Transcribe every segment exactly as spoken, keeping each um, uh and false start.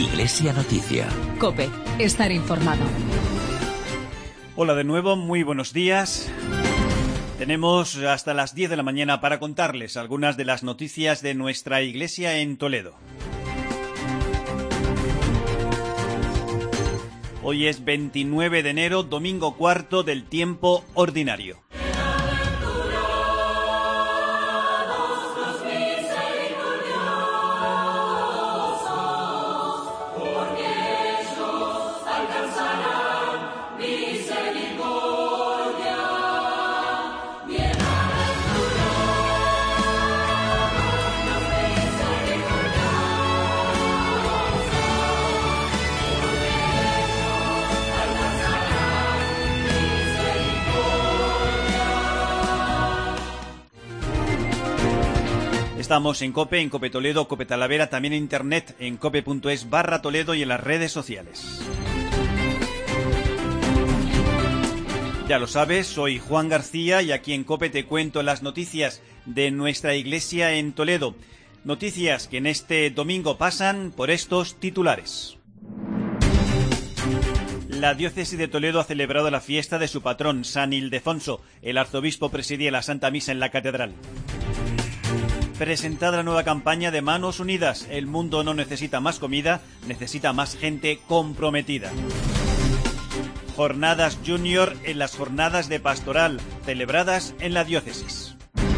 Iglesia Noticia. COPE. Estar informado. Hola de nuevo, muy buenos días. Tenemos hasta las diez de la mañana para contarles algunas de las noticias de nuestra iglesia en Toledo. Hoy es veintinueve de enero, domingo cuarto del tiempo ordinario. Estamos en COPE, en COPE Toledo, COPE Talavera, también en internet, en cope.es barra Toledo y en las redes sociales. Ya lo sabes, soy Juan García y aquí en COPE te cuento las noticias de nuestra iglesia en Toledo. Noticias que en este domingo pasan por estos titulares. La diócesis de Toledo ha celebrado la fiesta de su patrón, San Ildefonso. El arzobispo presidía la Santa Misa en la catedral. Presentada la nueva campaña de Manos Unidas. El mundo no necesita más comida, necesita más gente comprometida. Jornadas Junior en las jornadas de pastoral, celebradas en la diócesis.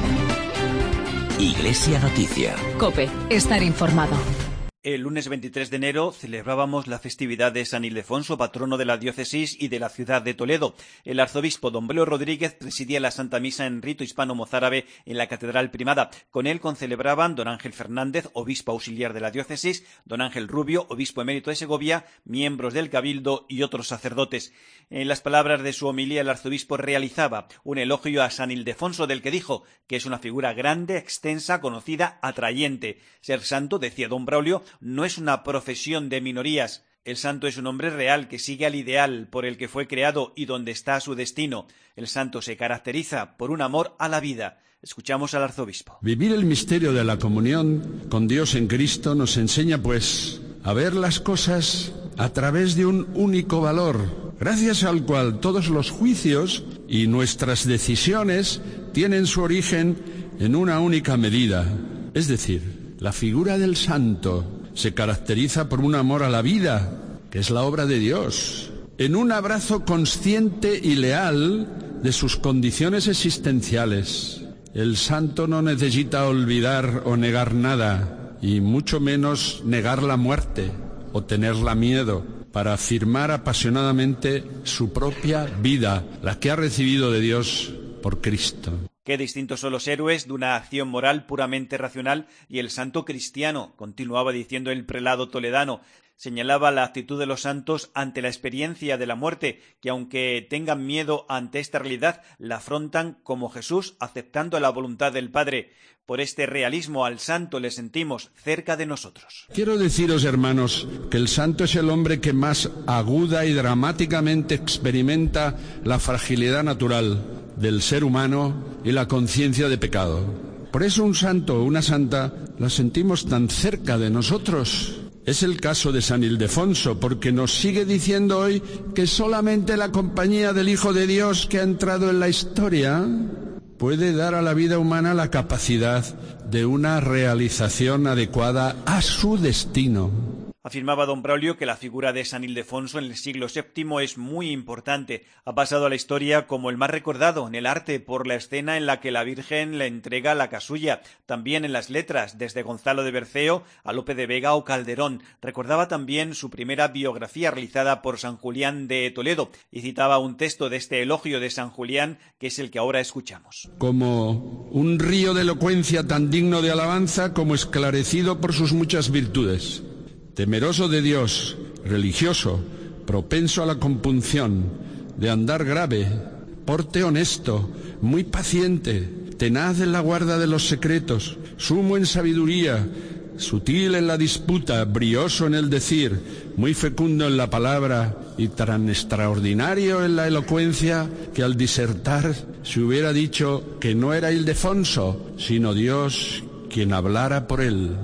Iglesia Noticia. COPE. Estar informado. El lunes veintitrés de enero celebrábamos la festividad de San Ildefonso, patrono de la diócesis y de la ciudad de Toledo. El arzobispo don Belo Rodríguez presidía la Santa Misa en rito hispano-mozárabe en la Catedral Primada. Con él concelebraban don Ángel Fernández, obispo auxiliar de la diócesis, don Ángel Rubio, obispo emérito de Segovia, miembros del cabildo y otros sacerdotes. En las palabras de su homilía, el arzobispo realizaba un elogio a San Ildefonso, del que dijo que es una figura grande, extensa, conocida, atrayente. Ser santo, decía don Braulio, no es una profesión de minorías. El santo es un hombre real que sigue al ideal por el que fue creado y donde está su destino. El santo se caracteriza por un amor a la vida. Escuchamos al arzobispo. Vivir el misterio de la comunión con Dios en Cristo nos enseña, pues, a ver las cosas a través de un único valor, gracias al cual todos los juicios y nuestras decisiones tienen su origen en una única medida. Es decir, la figura del santo se caracteriza por un amor a la vida, que es la obra de Dios, en un abrazo consciente y leal de sus condiciones existenciales. El santo no necesita olvidar o negar nada, y mucho menos negar la muerte o tenerla miedo, para afirmar apasionadamente su propia vida, la que ha recibido de Dios por Cristo. Qué distintos son los héroes de una acción moral puramente racional y el santo cristiano, continuaba diciendo el prelado toledano. Señalaba la actitud de los santos ante la experiencia de la muerte, que aunque tengan miedo ante esta realidad, la afrontan como Jesús, aceptando la voluntad del Padre. Por este realismo al santo le sentimos cerca de nosotros. Quiero deciros, hermanos, que el santo es el hombre que más aguda y dramáticamente experimenta la fragilidad natural del ser humano y la conciencia de pecado. Por eso un santo o una santa la sentimos tan cerca de nosotros. Es el caso de San Ildefonso, porque nos sigue diciendo hoy que solamente la compañía del Hijo de Dios que ha entrado en la historia puede dar a la vida humana la capacidad de una realización adecuada a su destino. Afirmaba don Braulio que la figura de San Ildefonso en el siglo séptimo es muy importante. Ha pasado a la historia como el más recordado en el arte por la escena en la que la Virgen le entrega la casulla. También en las letras, desde Gonzalo de Berceo a Lope de Vega o Calderón. Recordaba también su primera biografía realizada por San Julián de Toledo y citaba un texto de este elogio de San Julián, que es el que ahora escuchamos. Como un río de elocuencia tan digno de alabanza como esclarecido por sus muchas virtudes. Temeroso de Dios, religioso, propenso a la compunción, de andar grave, porte honesto, muy paciente, tenaz en la guarda de los secretos, sumo en sabiduría, sutil en la disputa, brioso en el decir, muy fecundo en la palabra y tan extraordinario en la elocuencia que al disertar se hubiera dicho que no era Ildefonso, sino Dios quien hablara por él.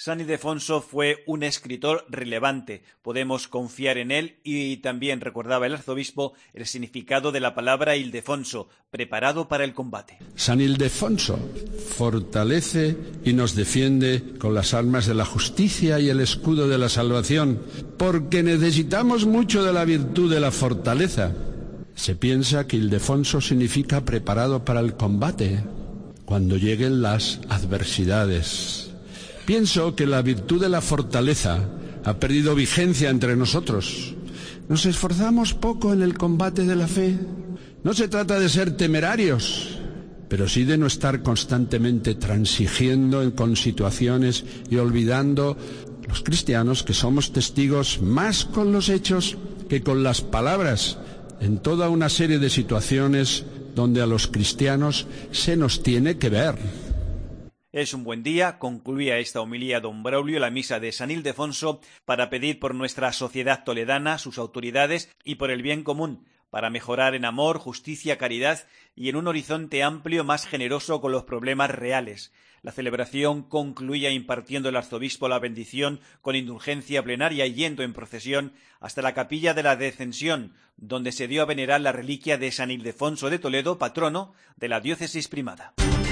San Ildefonso fue un escritor relevante, podemos confiar en él, y también recordaba el arzobispo el significado de la palabra Ildefonso, preparado para el combate. San Ildefonso fortalece y nos defiende con las armas de la justicia y el escudo de la salvación, porque necesitamos mucho de la virtud de la fortaleza. Se piensa que Ildefonso significa preparado para el combate, cuando lleguen las adversidades. Pienso que la virtud de la fortaleza ha perdido vigencia entre nosotros. Nos esforzamos poco en el combate de la fe. No se trata de ser temerarios, pero sí de no estar constantemente transigiendo con situaciones y olvidando los cristianos que somos testigos más con los hechos que con las palabras en toda una serie de situaciones donde a los cristianos se nos tiene que ver. Es un buen día, concluía esta homilía don Braulio, la misa de San Ildefonso, para pedir por nuestra sociedad toledana, sus autoridades y por el bien común, para mejorar en amor, justicia, caridad y en un horizonte amplio más generoso con los problemas reales. La celebración concluía impartiendo el arzobispo la bendición con indulgencia plenaria y yendo en procesión hasta la capilla de la Descensión, donde se dio a venerar la reliquia de San Ildefonso de Toledo, patrono de la diócesis primada.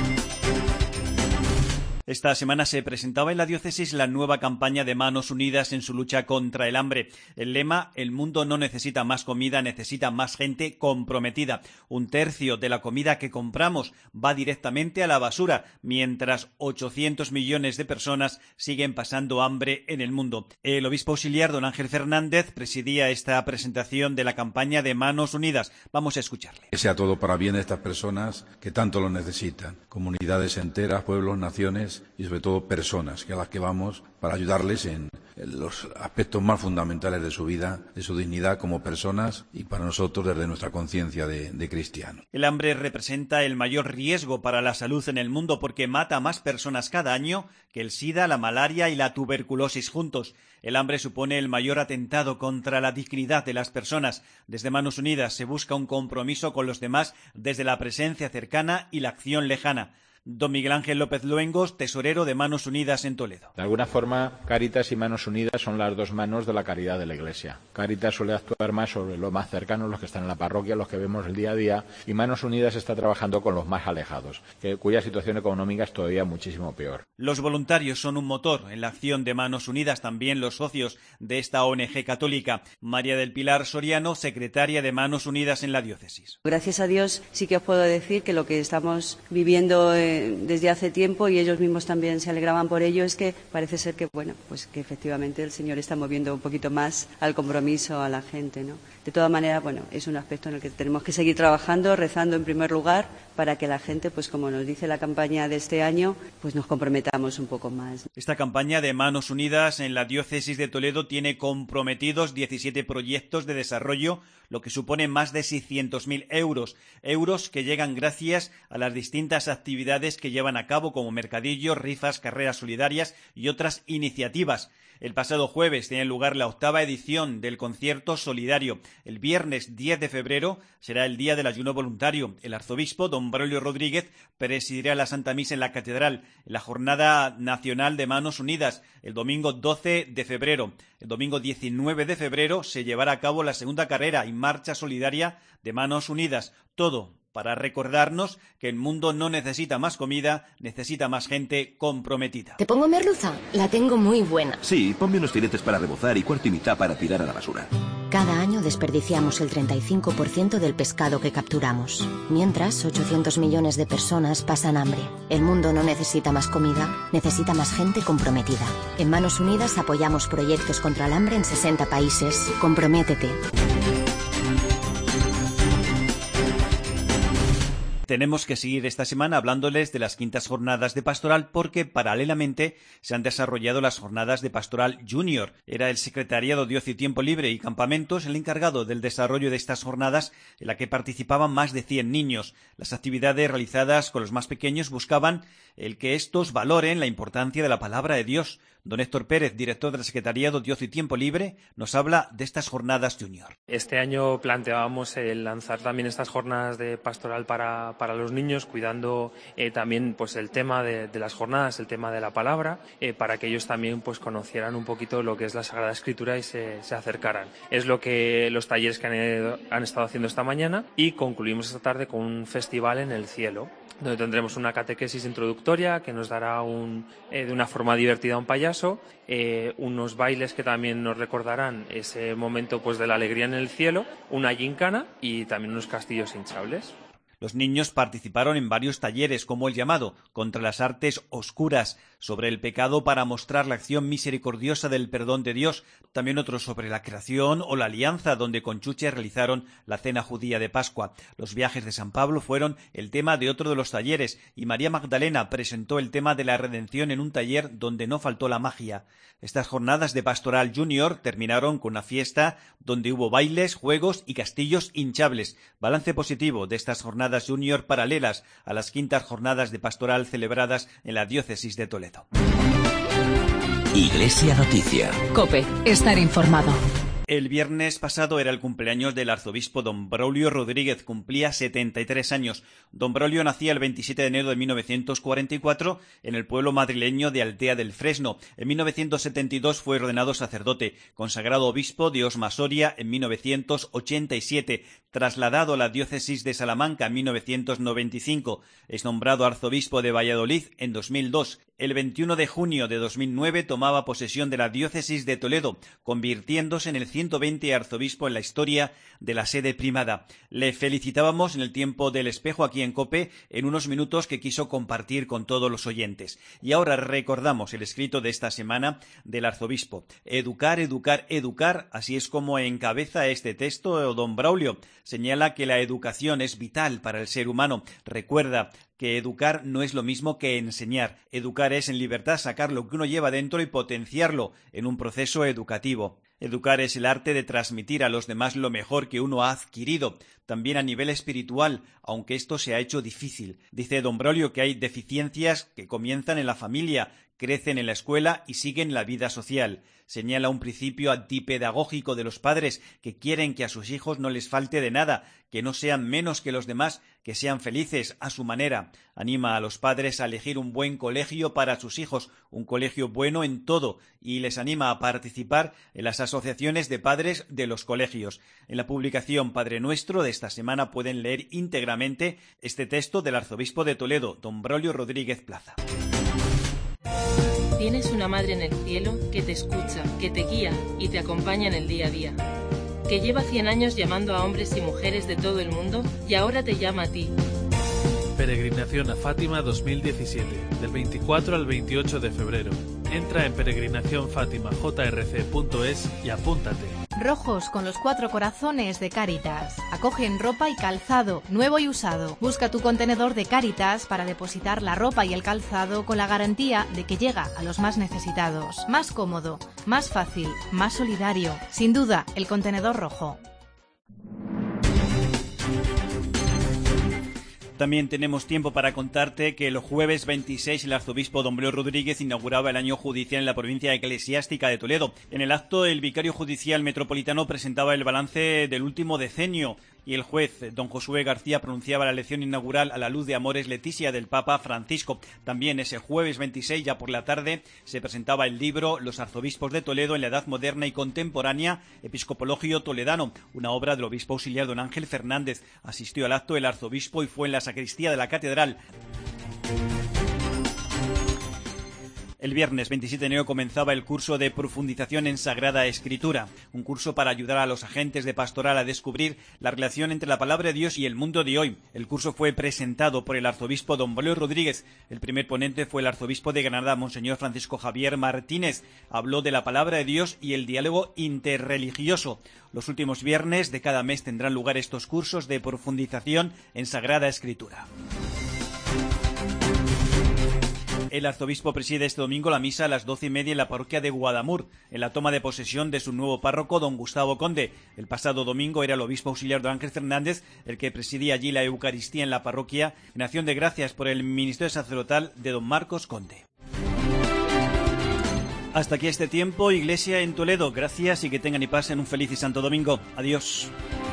Esta semana se presentaba en la diócesis la nueva campaña de Manos Unidas en su lucha contra el hambre. El lema: el mundo no necesita más comida, necesita más gente comprometida. Un tercio de la comida que compramos va directamente a la basura, mientras ochocientos millones de personas siguen pasando hambre en el mundo. El obispo auxiliar don Ángel Fernández presidía esta presentación de la campaña de Manos Unidas. Vamos a escucharle. Que sea todo para bien de estas personas que tanto lo necesitan. Comunidades enteras, pueblos, naciones y sobre todo personas, que a las que vamos para ayudarles en los aspectos más fundamentales de su vida, de su dignidad como personas y para nosotros desde nuestra conciencia de, de cristianos. El hambre representa el mayor riesgo para la salud en el mundo porque mata a más personas cada año que el SIDA, la malaria y la tuberculosis juntos. El hambre supone el mayor atentado contra la dignidad de las personas. Desde Manos Unidas se busca un compromiso con los demás desde la presencia cercana y la acción lejana. Don Miguel Ángel López Luengos, tesorero de Manos Unidas en Toledo. De alguna forma, Cáritas y Manos Unidas son las dos manos de la caridad de la Iglesia. Cáritas suele actuar más sobre los más cercanos, los que están en la parroquia, los que vemos el día a día, y Manos Unidas está trabajando con los más alejados, que, cuya situación económica es todavía muchísimo peor. Los voluntarios son un motor en la acción de Manos Unidas, también los socios de esta O N G católica. María del Pilar Soriano, secretaria de Manos Unidas en la diócesis. Gracias a Dios sí que os puedo decir que lo que estamos viviendo eh, desde hace tiempo, y ellos mismos también se alegraban por ello, es que parece ser que, bueno, pues que efectivamente el Señor está moviendo un poquito más al compromiso a la gente, ¿no? De todas maneras, bueno, es un aspecto en el que tenemos que seguir trabajando, rezando en primer lugar, para que la gente, pues como nos dice la campaña de este año, pues nos comprometamos un poco más. Esta campaña de Manos Unidas en la diócesis de Toledo tiene comprometidos diecisiete proyectos de desarrollo, lo que supone más de seiscientos mil euros, euros que llegan gracias a las distintas actividades que llevan a cabo, como mercadillos, rifas, carreras solidarias y otras iniciativas. El pasado jueves tenía lugar la octava edición del concierto solidario. El viernes diez de febrero será el día del ayuno voluntario. El arzobispo don Braulio Rodríguez presidirá la Santa Misa en la Catedral, en la Jornada Nacional de Manos Unidas, el domingo doce de febrero. El domingo diecinueve de febrero se llevará a cabo la segunda carrera y marcha solidaria de Manos Unidas. Todo para recordarnos que el mundo no necesita más comida, necesita más gente comprometida. ¿Te pongo merluza? La tengo muy buena. Sí, ponme unos filetes para rebozar y cuarto y mitad para tirar a la basura. Cada año desperdiciamos el treinta y cinco por ciento del pescado que capturamos. Mientras, ochocientos millones de personas pasan hambre. El mundo no necesita más comida, necesita más gente comprometida. En Manos Unidas apoyamos proyectos contra el hambre en sesenta países. Comprométete. Tenemos que seguir esta semana hablándoles de las quintas jornadas de pastoral porque paralelamente se han desarrollado las jornadas de pastoral junior. Era el secretariado de Ocio y Tiempo Libre y Campamentos el encargado del desarrollo de estas jornadas, en la que participaban más de cien niños. Las actividades realizadas con los más pequeños buscaban el que estos valoren la importancia de la palabra de Dios. Don Héctor Pérez, director del Secretariado de Ocio y Tiempo Libre, nos habla de estas jornadas junior. Este año planteábamos el lanzar también estas jornadas de pastoral para, para los niños, cuidando eh, también pues el tema de, de las jornadas, el tema de la palabra, eh, para que ellos también pues conocieran un poquito lo que es la Sagrada Escritura y se, se acercaran. Es lo que los talleres que han, han estado haciendo esta mañana, y concluimos esta tarde con un festival en el cielo, donde tendremos una catequesis introductoria que nos dará un, eh, de una forma divertida un payaso, eh, unos bailes que también nos recordarán ese momento pues de la alegría en el cielo, una gincana y también unos castillos hinchables. Los niños participaron en varios talleres, como el llamado Contra las artes oscuras, sobre el pecado para mostrar la acción misericordiosa del perdón de Dios, también otros sobre la creación o la alianza, donde con chuches realizaron la cena judía de Pascua. Los viajes de San Pablo fueron el tema de otro de los talleres, y María Magdalena presentó el tema de la redención en un taller donde no faltó la magia. Estas jornadas de Pastoral Junior terminaron con una fiesta donde hubo bailes, juegos y castillos hinchables. Balance positivo de estas jornadas Junior paralelas a las quintas jornadas de Pastoral celebradas en la diócesis de Toledo. Iglesia Noticia. COPE. Estar informado. El viernes pasado era el cumpleaños del arzobispo don Braulio Rodríguez, cumplía setenta y tres años. Don Braulio nacía el veintisiete de enero de mil novecientos cuarenta y cuatro en el pueblo madrileño de Altea del Fresno. En mil novecientos setenta y dos fue ordenado sacerdote, consagrado obispo de Osma Soria en mil novecientos ochenta y siete, trasladado a la diócesis de Salamanca en mil novecientos noventa y cinco, es nombrado arzobispo de Valladolid en dos mil dos. El veintiuno de junio de dos mil nueve tomaba posesión de la diócesis de Toledo, convirtiéndose en el ciento veinte arzobispo en la historia de la sede primada. Le felicitábamos en el tiempo del espejo aquí en COPE en unos minutos que quiso compartir con todos los oyentes. Y ahora recordamos el escrito de esta semana del arzobispo. Educar, educar, educar, así es como encabeza este texto don Braulio. Señala que la educación es vital para el ser humano. Recuerda que educar no es lo mismo que enseñar. Educar es en libertad sacar lo que uno lleva dentro y potenciarlo en un proceso educativo. Educar es el arte de transmitir a los demás lo mejor que uno ha adquirido, también a nivel espiritual, aunque esto se ha hecho difícil. Dice don Braulio que hay deficiencias que comienzan en la familia, crecen en la escuela y siguen la vida social. Señala un principio antipedagógico de los padres que quieren que a sus hijos no les falte de nada, que no sean menos que los demás, que sean felices a su manera. Anima a los padres a elegir un buen colegio para sus hijos, un colegio bueno en todo, y les anima a participar en las asociaciones de padres de los colegios. En la publicación Padre Nuestro de esta semana pueden leer íntegramente este texto del arzobispo de Toledo, don Braulio Rodríguez Plaza. Tienes una madre en el cielo que te escucha, que te guía y te acompaña en el día a día, que lleva cien años llamando a hombres y mujeres de todo el mundo y ahora te llama a ti. Peregrinación a Fátima dos mil diecisiete, del veinticuatro al veintiocho de febrero. Entra en peregrinación fátima j r c punto es y apúntate. Rojos con los cuatro corazones de Cáritas. Acogen ropa y calzado, nuevo y usado. Busca tu contenedor de Cáritas para depositar la ropa y el calzado con la garantía de que llega a los más necesitados. Más cómodo, más fácil, más solidario. Sin duda, el contenedor rojo. También tenemos tiempo para contarte que el jueves veintiséis el arzobispo don Braulio Rodríguez inauguraba el año judicial en la provincia eclesiástica de Toledo. En el acto, el vicario judicial metropolitano presentaba el balance del último decenio y el juez don Josué García pronunciaba la lección inaugural a la luz de Amores Leticia del Papa Francisco. También ese jueves veintiséis, ya por la tarde, se presentaba el libro Los arzobispos de Toledo en la Edad Moderna y Contemporánea, Episcopologio Toledano, una obra del obispo auxiliar don Ángel Fernández. Asistió al acto el arzobispo y fue en la sacristía de la catedral. El viernes veintisiete de enero comenzaba el curso de profundización en Sagrada Escritura, un curso para ayudar a los agentes de pastoral a descubrir la relación entre la palabra de Dios y el mundo de hoy. El curso fue presentado por el arzobispo don Braulio Rodríguez. El primer ponente fue el arzobispo de Granada, monseñor Francisco Javier Martínez. Habló de la palabra de Dios y el diálogo interreligioso. Los últimos viernes de cada mes tendrán lugar estos cursos de profundización en Sagrada Escritura. El arzobispo preside este domingo la misa a las doce y media en la parroquia de Guadamur, en la toma de posesión de su nuevo párroco, don Gustavo Conde. El pasado domingo era el obispo auxiliar don Ángel Fernández el que presidía allí la Eucaristía en la parroquia, en acción de gracias por el ministerio sacerdotal de don Marcos Conde. Hasta aquí este tiempo, Iglesia en Toledo. Gracias y que tengan y pasen un feliz y santo domingo. Adiós.